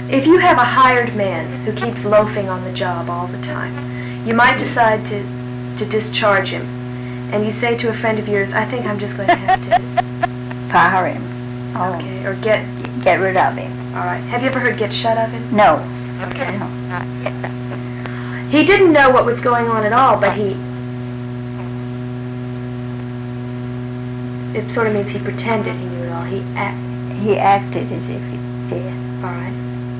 If you have a hired man who keeps loafing on the job all the time, you might decide to discharge him. And you say to a friend of yours, I think I'm just going to have to Fire him. Oh. Okay, or get rid of him. All right. Have you ever heard get shut of him? No. Okay. No. He didn't know what was going on at all, but it sort of means he pretended he knew it all. He acted as if he did. All right.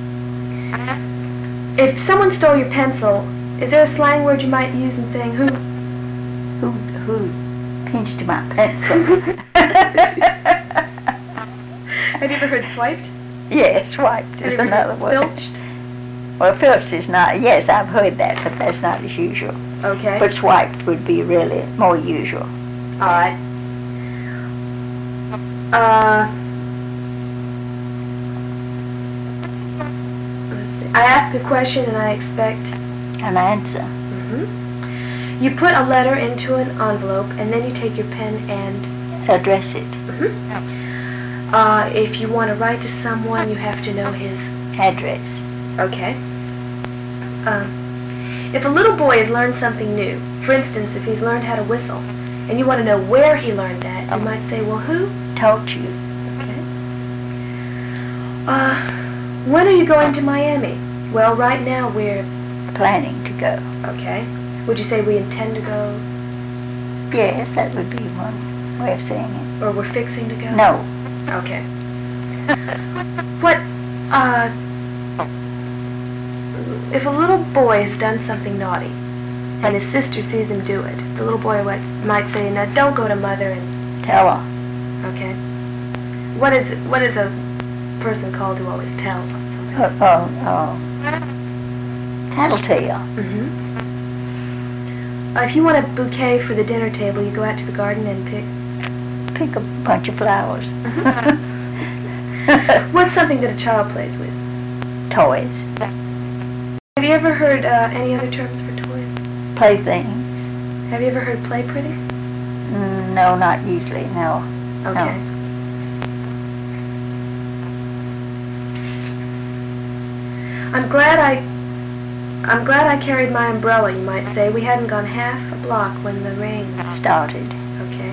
If someone stole your pencil, is there a slang word you might use in saying who pinched my pencil? Have you ever heard swiped? Yes, swiped is another word. Filched? Well, filched is not, yes, I've heard that, but that's not as usual. Okay. But swiped would be really more usual. All right. Let's see. I ask a question and I expect an answer. Mm-hmm. You put a letter into an envelope and then you take your pen and address it. Mm-hmm. If you want to write to someone, you have to know his address. Okay. If a little boy has learned something new, for instance, if he's learned how to whistle, and you want to know where he learned that, you might say, well, who taught you? Okay. When are you going to Miami? Well, right now we're planning to go. Okay. Would you say we intend to go? Yes, that would be one way of saying it. Or we're fixing to go? No. Okay. What, if a little boy has done something naughty, and his sister sees him do it, the little boy might say, now don't go to Mother and tell her. Okay. What is a person called who always tells on something? Tattletale. Mm-hmm. If you want a bouquet for the dinner table, you go out to the garden and pick a bunch of flowers. Mm-hmm. What's something that a child plays with? Toys. Have you ever heard any other terms for toys? Playthings. Have you ever heard play pretty? No, not usually, no. Okay. No. I'm glad I carried my umbrella, you might say. We hadn't gone half a block when the rain started. Okay.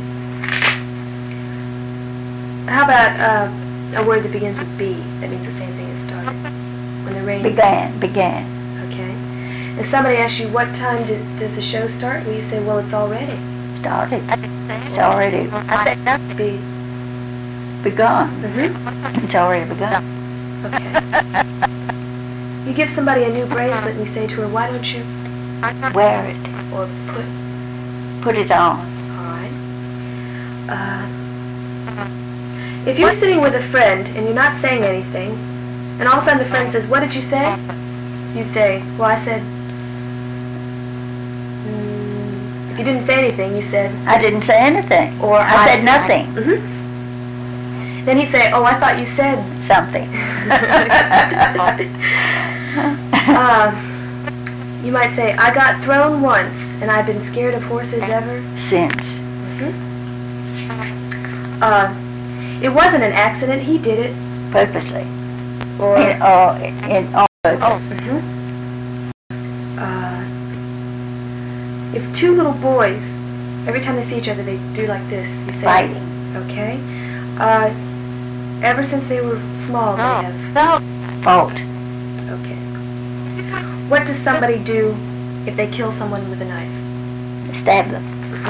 How about a word that begins with B? That means the same thing as started. When the rain began. Okay. If somebody asks you what time does the show start, will you say, well, it's already started. It's already begun. Mm-hmm. It's already begun. Okay. You give somebody a new bracelet and you say to her, why don't you wear it or put it on? All right. If you're sitting with a friend and you're not saying anything, and all of a sudden the friend says, what did you say? You'd say, well, I said, if you didn't say anything, you said, I didn't say anything. Or I said nothing. Mm-hmm. Then he'd say, oh, I thought you said something. You might say, I got thrown once, and I've been scared of horses ever since. Mm-hmm. It wasn't an accident. He did it purposely. Or in all purpose. Mm-hmm. If two little boys, every time they see each other, they do like this. You say, fighting. Okay. Ever since they were small, they have fought. Okay. What does somebody do if they kill someone with a knife? Stab them.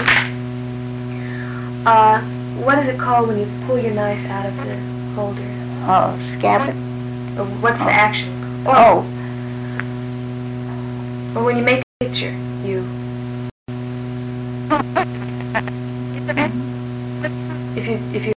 What is it called when you pull your knife out of the holder? Oh, scabbard. Or what's the action? Or when you make a picture, you. If you